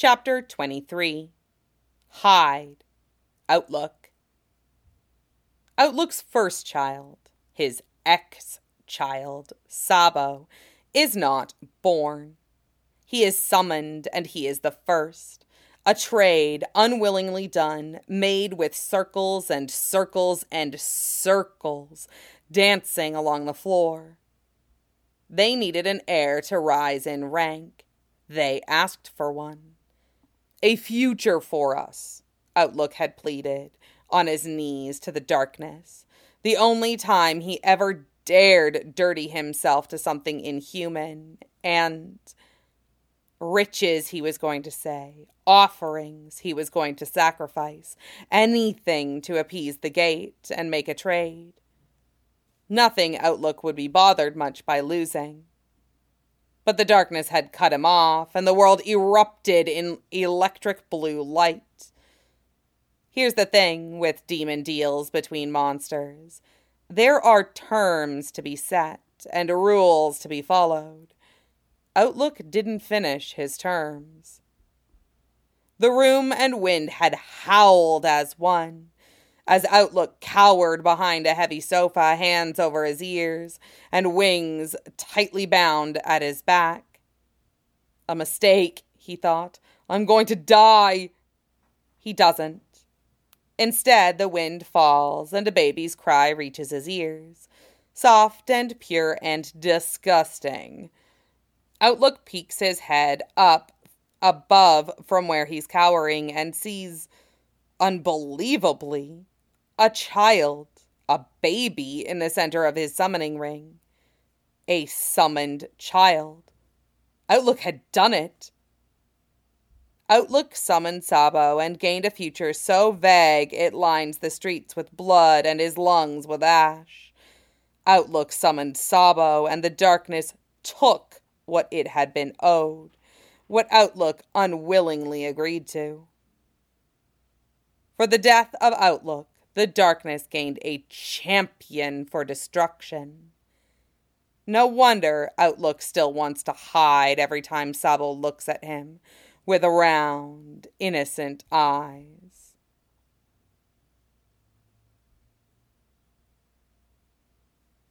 Chapter 23. Hide. Outlook. Outlook's first child, his ex-child, Sabo, is not born. He is summoned, and he is the first. A trade unwillingly done, made with circles and circles and circles, dancing along the floor. They needed an heir to rise in rank. They asked for one. A future for us, Outlook had pleaded, on his knees to the darkness, the only time he ever dared dirty himself to something inhuman, and riches he was going to say, offerings he was going to sacrifice, anything to appease the gate and make a trade. Nothing Outlook would be bothered much by losing. But the darkness had cut him off, and the world erupted in electric blue light. Here's the thing with demon deals between monsters. There are terms to be set, and rules to be followed. Outlook didn't finish his terms. The room and wind had howled as one, as Outlook cowered behind a heavy sofa, hands over his ears, and wings tightly bound at his back. A mistake, he thought. I'm going to die. He doesn't. Instead, the wind falls, and a baby's cry reaches his ears, soft and pure and disgusting. Outlook peeks his head up above from where he's cowering and sees, unbelievably, a child, a baby in the center of his summoning ring. A summoned child. Outlook had done it. Outlook summoned Sabo and gained a future so vague it lines the streets with blood and his lungs with ash. Outlook summoned Sabo, and the darkness took what it had been owed, what Outlook unwillingly agreed to. For the death of Outlook, the darkness gained a champion for destruction. No wonder Outlook still wants to hide every time Sabo looks at him with round, innocent eyes.